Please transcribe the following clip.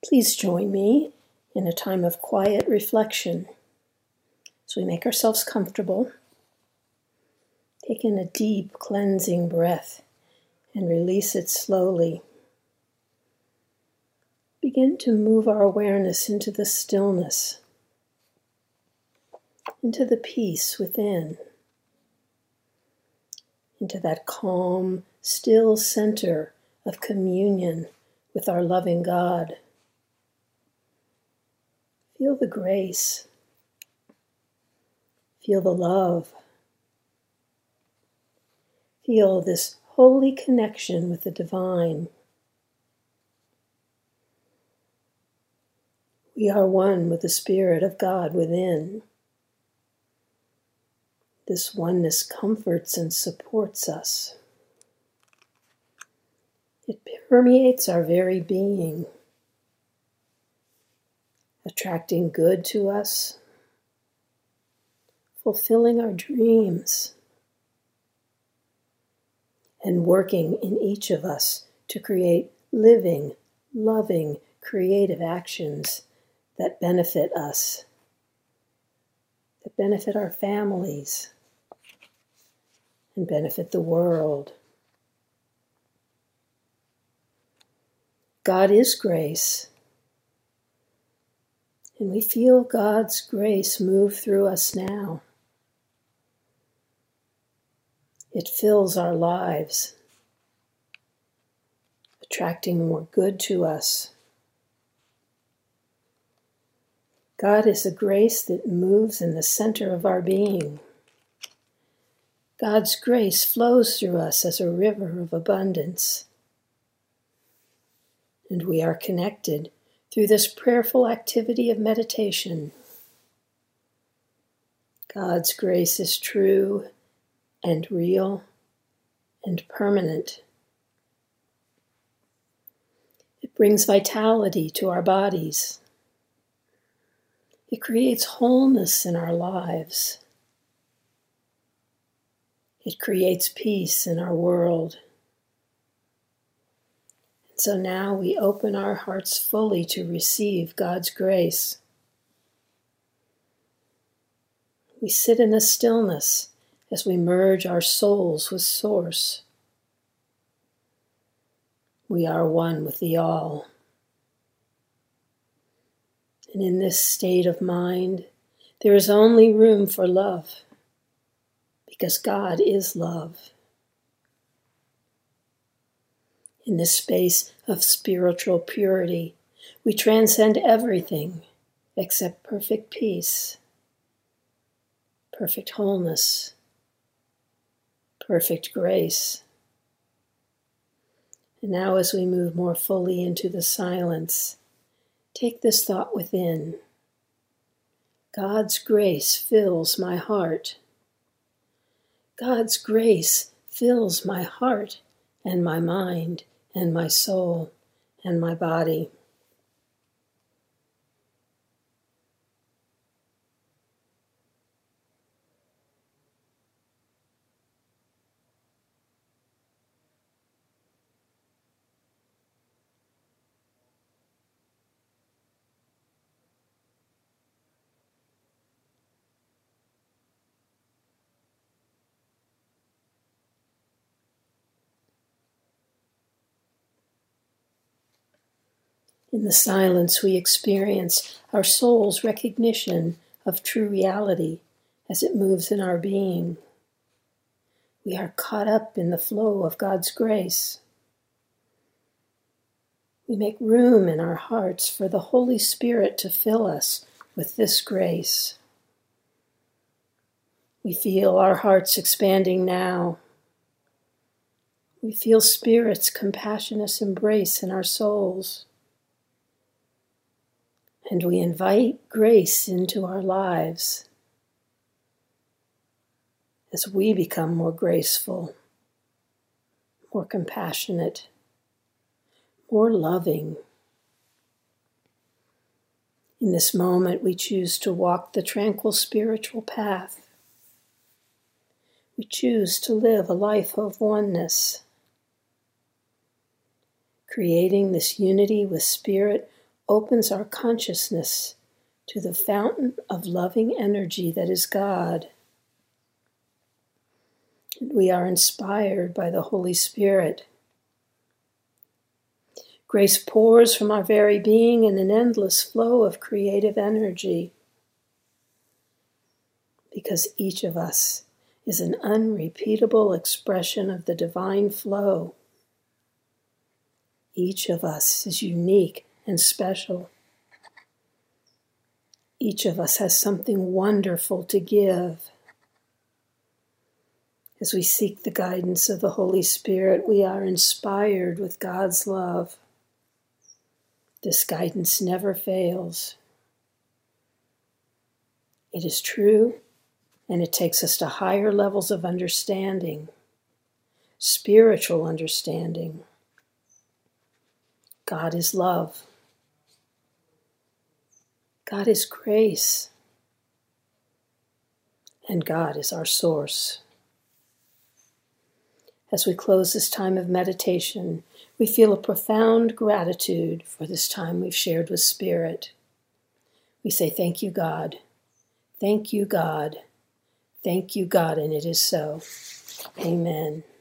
Please join me in a time of quiet reflection as we make ourselves comfortable. Take in a deep, cleansing breath and release it slowly. Begin to move our awareness into the stillness, into the peace within, into that calm, still center of communion with our loving God. Feel the grace. Feel the love. Feel this holy connection with the divine. We are one with the Spirit of God within. This oneness comforts and supports us. It permeates our very being, attracting good to us, fulfilling our dreams, and working in each of us to create living, loving, creative actions that benefit us, that benefit our families, and benefit the world. God is grace, and we feel God's grace move through us now. It fills our lives, attracting more good to us. God is a grace that moves in the center of our being. God's grace flows through us as a river of abundance. And we are connected through this prayerful activity of meditation. God's grace is true and real and permanent. It brings vitality to our bodies. It creates wholeness in our lives. It creates peace in our world. And so now we open our hearts fully to receive God's grace. We sit in the stillness as we merge our souls with Source. We are one with the All. And in this state of mind, there is only room for love, because God is love. In this space of spiritual purity, we transcend everything except perfect peace, perfect wholeness, perfect grace. And now as we move more fully into the silence, take this thought within. God's grace fills my heart. God's grace fills my heart and my mind and my soul and my body. In the silence, we experience our soul's recognition of true reality as it moves in our being. We are caught up in the flow of God's grace. We make room in our hearts for the Holy Spirit to fill us with this grace. We feel our hearts expanding now. We feel Spirit's compassionate embrace in our souls. And we invite grace into our lives as we become more graceful, more compassionate, more loving. In this moment, we choose to walk the tranquil spiritual path. We choose to live a life of oneness, creating this unity with Spirit opens our consciousness to the fountain of loving energy that is God. And we are inspired by the Holy Spirit. Grace pours from our very being in an endless flow of creative energy, because each of us is an unrepeatable expression of the divine flow. Each of us is unique and special. Each of us has something wonderful to give. As we seek the guidance of the Holy Spirit, we are inspired with God's love. This guidance never fails. It is true, and it takes us to higher levels of understanding, spiritual understanding. God is love. God is grace. And God is our source. As we close this time of meditation, we feel a profound gratitude for this time we've shared with Spirit. We say, thank you, God. Thank you, God. Thank you, God, and it is so. Amen.